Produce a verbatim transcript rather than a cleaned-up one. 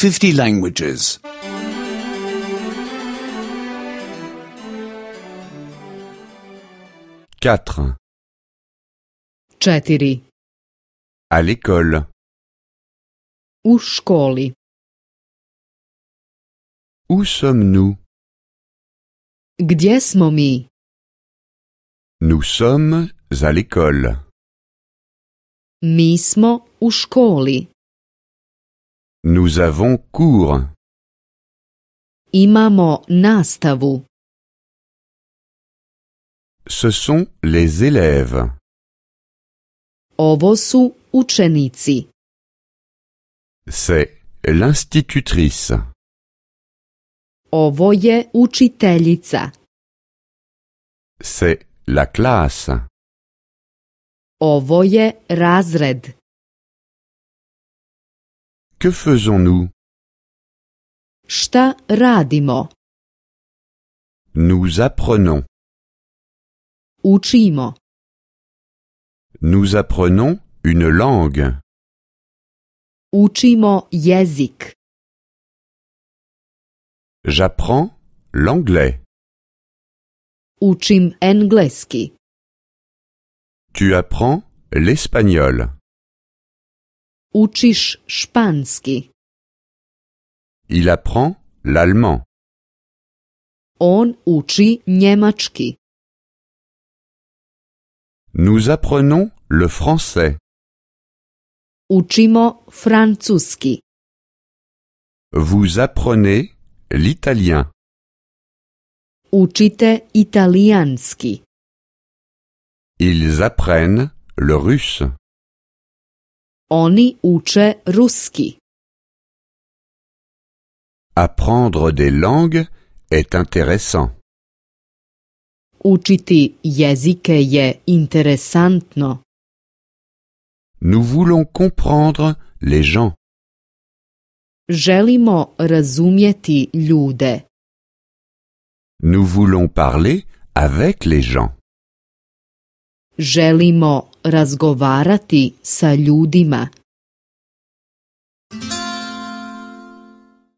fifty languages. quatre. Četiri. À l'école. U školi. Où sommes-nous? Gdje smo mi? Nous sommes à l'école. Mi smo u školi. Nous avons cours. Imamo nastavu. Ce sont les élèves. Ovo su učenici. C'est l'institutrice. Ovo je učiteljica. C'est la classe. Ovo je razred. Que faisons-nous? Šta radimo? Nous apprenons. Učimo. Nous apprenons une langue. Učimo jezik. J'apprends l'anglais. Učim engleski. Tu apprends l'espagnol. Učiš španski. Il apprend l'allemand. On uči njemački. Nous apprenons le français. Učimo francuski. Vous apprenez l'italien. Učite italijanski. Ils apprennent le russe. Oni uče ruski. Apprendre des langues est intéressant. Učiti jezike je interesantno. Nous voulons comprendre les gens. Želimo razumjeti ljude. Nous voulons parler avec les gens. Želimo razgovarati sa ljudima.